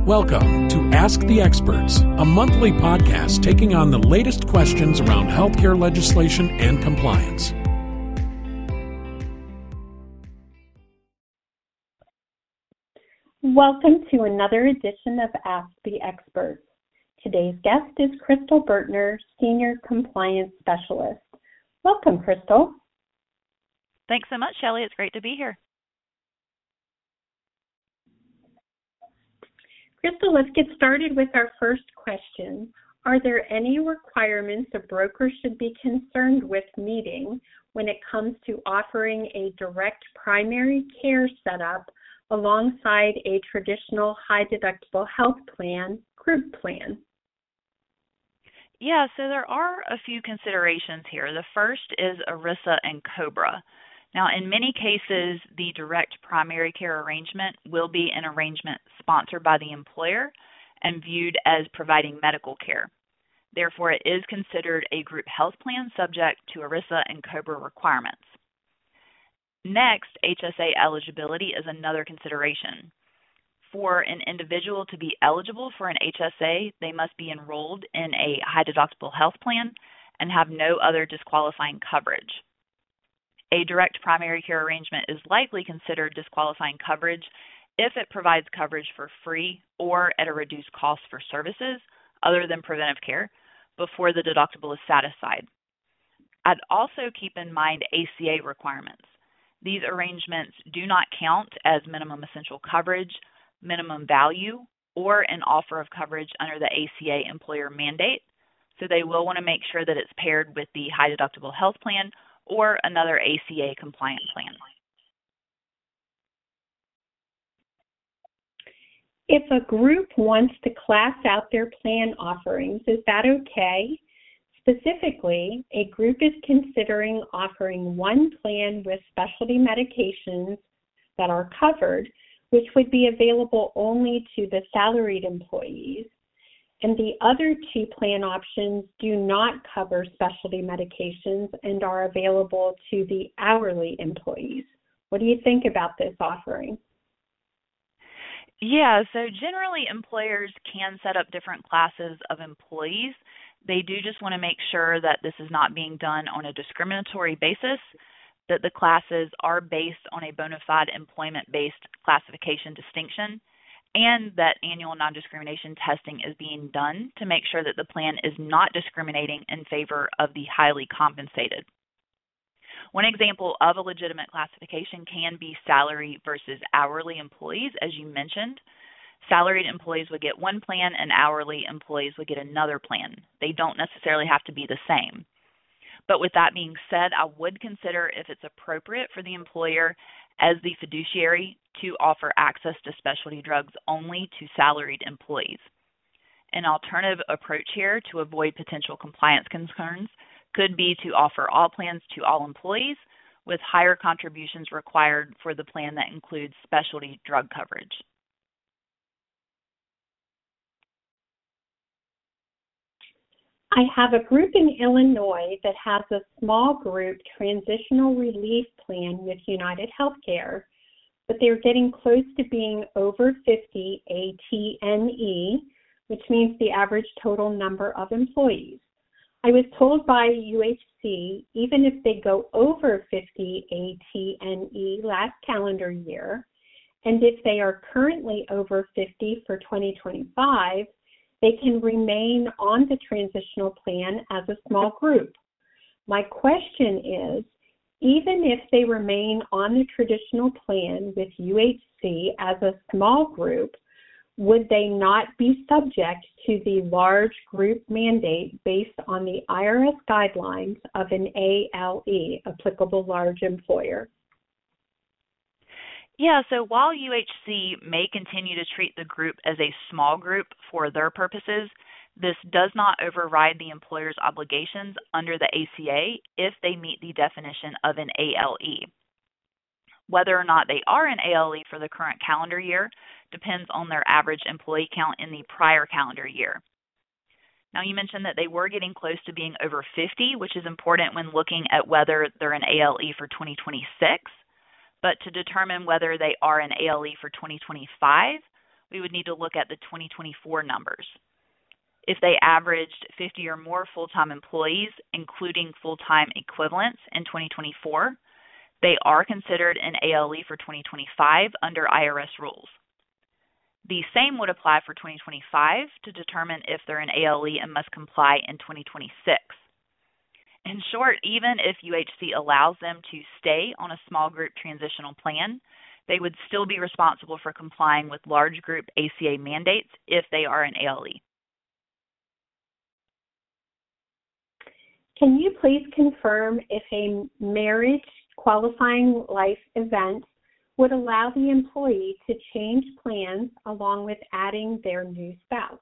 Welcome to Ask the Experts, a monthly podcast taking on the latest questions around healthcare legislation and compliance. Welcome to another edition of Ask the Experts. Today's guest is Crystal Bertner, Senior Compliance Specialist. Welcome, Crystal. Thanks so much, Shelley. It's great to be here. Crystal, let's get started with our first question. Are there any requirements a broker should be concerned with meeting when it comes to offering a direct primary care setup alongside a traditional high-deductible health plan, group plan? Yeah, so there are a few considerations here. The first is ERISA and COBRA. Now, in many cases, the direct primary care arrangement will be an arrangement sponsored by the employer and viewed as providing medical care. Therefore, it is considered a group health plan subject to ERISA and COBRA requirements. Next, HSA eligibility is another consideration. For an individual to be eligible for an HSA, they must be enrolled in a high-deductible health plan and have no other disqualifying coverage. A direct primary care arrangement is likely considered disqualifying coverage if it provides coverage for free or at a reduced cost for services other than preventive care before the deductible is satisfied. I'd also keep in mind ACA requirements. These arrangements do not count as minimum essential coverage, minimum value, or an offer of coverage under the ACA employer mandate, so they will want to make sure that it's paired with the high deductible health plan or another ACA compliant plan. If a group wants to class out their plan offerings, is that okay? Specifically, a group is considering offering one plan with specialty medications that are covered, which would be available only to the salaried employees, and the other two plan options do not cover specialty medications and are available to the hourly employees. What do you think about this offering? Yeah, so generally employers can set up different classes of employees. They do just want to make sure that this is not being done on a discriminatory basis, that the classes are based on a bona fide employment-based classification distinction, and that annual non-discrimination testing is being done to make sure that the plan is not discriminating in favor of the highly compensated. One example of a legitimate classification can be salary versus hourly employees, as you mentioned. Salaried employees would get one plan and hourly employees would get another plan. They don't necessarily have to be the same. But with that being said, I would consider if it's appropriate for the employer as the fiduciary to offer access to specialty drugs only to salaried employees. An alternative approach here to avoid potential compliance concerns could be to offer all plans to all employees with higher contributions required for the plan that includes specialty drug coverage. I have a group in Illinois that has a small group transitional relief plan with United Healthcare, but they're getting close to being over 50 ATNE, which means the average total number of employees. I was told by UHC, even if they go over 50 ATNE last calendar year, and if they are currently over 50 for 2025, they can remain on the transitional plan as a small group. My question is, even if they remain on the traditional plan with UHC as a small group, would they not be subject to the large group mandate based on the IRS guidelines of an ALE, applicable large employer? Yeah, so while UHC may continue to treat the group as a small group for their purposes, this does not override the employer's obligations under the ACA if they meet the definition of an ALE. Whether or not they are an ALE for the current calendar year depends on their average employee count in the prior calendar year. Now, you mentioned that they were getting close to being over 50, which is important when looking at whether they're an ALE for 2026. But to determine whether they are an ALE for 2025, we would need to look at the 2024 numbers. If they averaged 50 or more full-time employees, including full-time equivalents in 2024, they are considered an ALE for 2025 under IRS rules. The same would apply for 2025 to determine if they're an ALE and must comply in 2026. In short, even if UHC allows them to stay on a small group transitional plan, they would still be responsible for complying with large group ACA mandates if they are an ALE. Can you please confirm if a marriage qualifying life event would allow the employee to change plans along with adding their new spouse?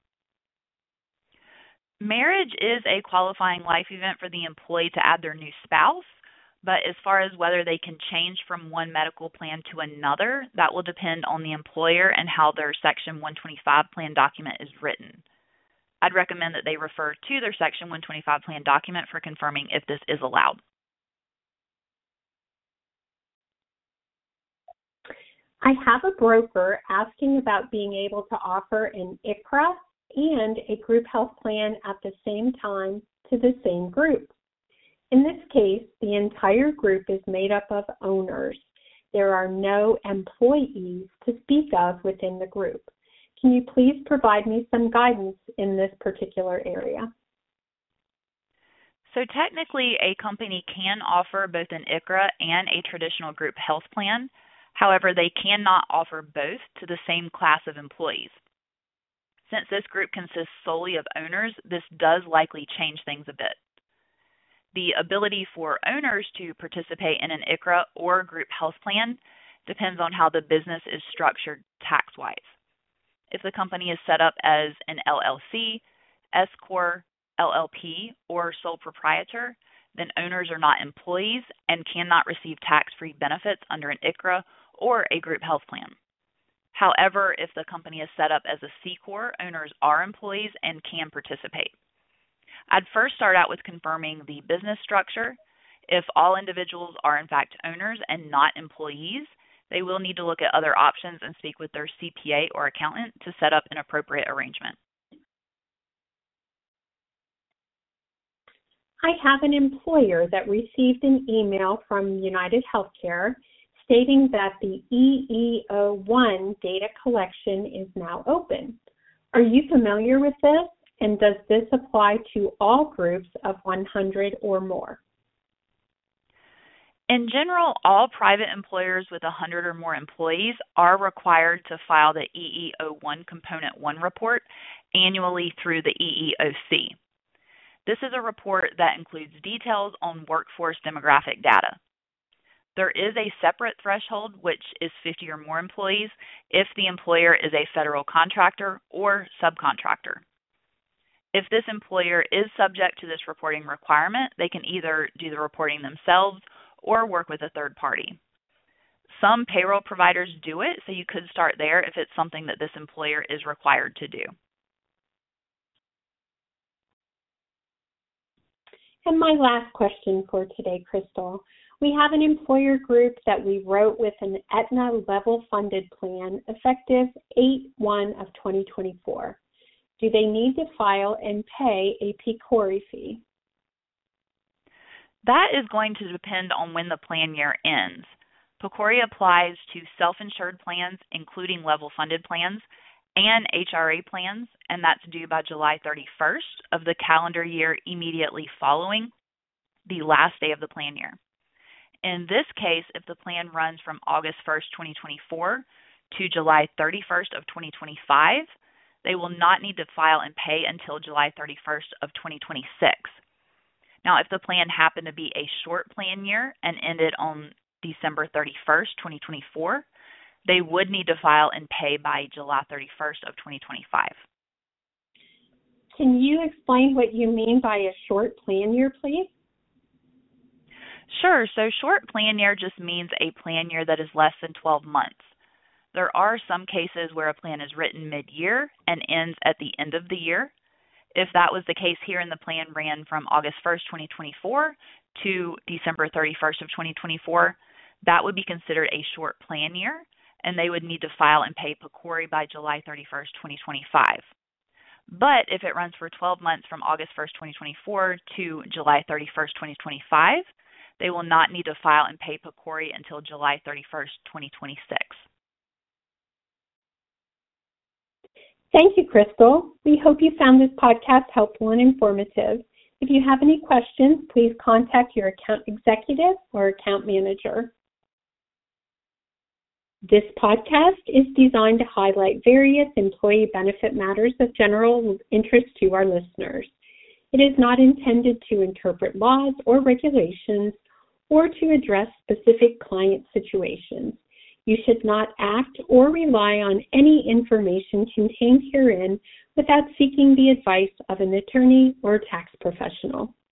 Marriage is a qualifying life event for the employee to add their new spouse, but as far as whether they can change from one medical plan to another, that will depend on the employer and how their Section 125 plan document is written. I'd recommend that they refer to their Section 125 plan document for confirming if this is allowed. I have a broker asking about being able to offer an ICHRA and a group health plan at the same time to the same group. In this case, the entire group is made up of owners. There are no employees to speak of within the group. Can you please provide me some guidance in this particular area? So technically, a company can offer both an ICHRA and a traditional group health plan. However, they cannot offer both to the same class of employees. Since this group consists solely of owners, this does likely change things a bit. The ability for owners to participate in an ICHRA or group health plan depends on how the business is structured tax-wise. If the company is set up as an LLC, S-Corp, LLP, or sole proprietor, then owners are not employees and cannot receive tax-free benefits under an ICHRA or a group health plan. However, if the company is set up as a C-Corp, owners are employees and can participate. I'd first start out with confirming the business structure. If all individuals are in fact owners and not employees, they will need to look at other options and speak with their CPA or accountant to set up an appropriate arrangement. I have an employer that received an email from United Healthcare stating that the EEO1 data collection is now open. Are you familiar with this? And does this apply to all groups of 100 or more? In general, all private employers with 100 or more employees are required to file the EEO1 Component 1 report annually through the EEOC. This is a report that includes details on workforce demographic data. There is a separate threshold, which is 50 or more employees, if the employer is a federal contractor or subcontractor. If this employer is subject to this reporting requirement, they can either do the reporting themselves or work with a third party. Some payroll providers do it, so you could start there if it's something that this employer is required to do. And my last question for today, Crystal. We have an employer group that we wrote with an Aetna level funded plan effective 8/1 of 2024. Do they need to file and pay a PCORI fee? That is going to depend on when the plan year ends. PCORI applies to self-insured plans, including level-funded plans, and HRA plans, and that's due by July 31st of the calendar year immediately following the last day of the plan year. In this case, if the plan runs from August 1st, 2024 to July 31st of 2025, they will not need to file and pay until July 31st of 2026. Now, if the plan happened to be a short plan year and ended on December 31st, 2024, they would need to file and pay by July 31st of 2025. Can you explain what you mean by a short plan year, please? Sure. So short plan year just means a plan year that is less than 12 months. There are some cases where a plan is written mid-year and ends at the end of the year. If that was the case here and the plan ran from August 1st, 2024 to December 31st of 2024, that would be considered a short plan year, and they would need to file and pay PCORI by July 31st, 2025. But if it runs for 12 months from August 1st, 2024 to July 31st, 2025, they will not need to file and pay PCORI until July 31st, 2026. Thank you, Crystal. We hope you found this podcast helpful and informative. If you have any questions, please contact your account executive or account manager. This podcast is designed to highlight various employee benefit matters of general interest to our listeners. It is not intended to interpret laws or regulations or to address specific client situations. You should not act or rely on any information contained herein without seeking the advice of an attorney or tax professional.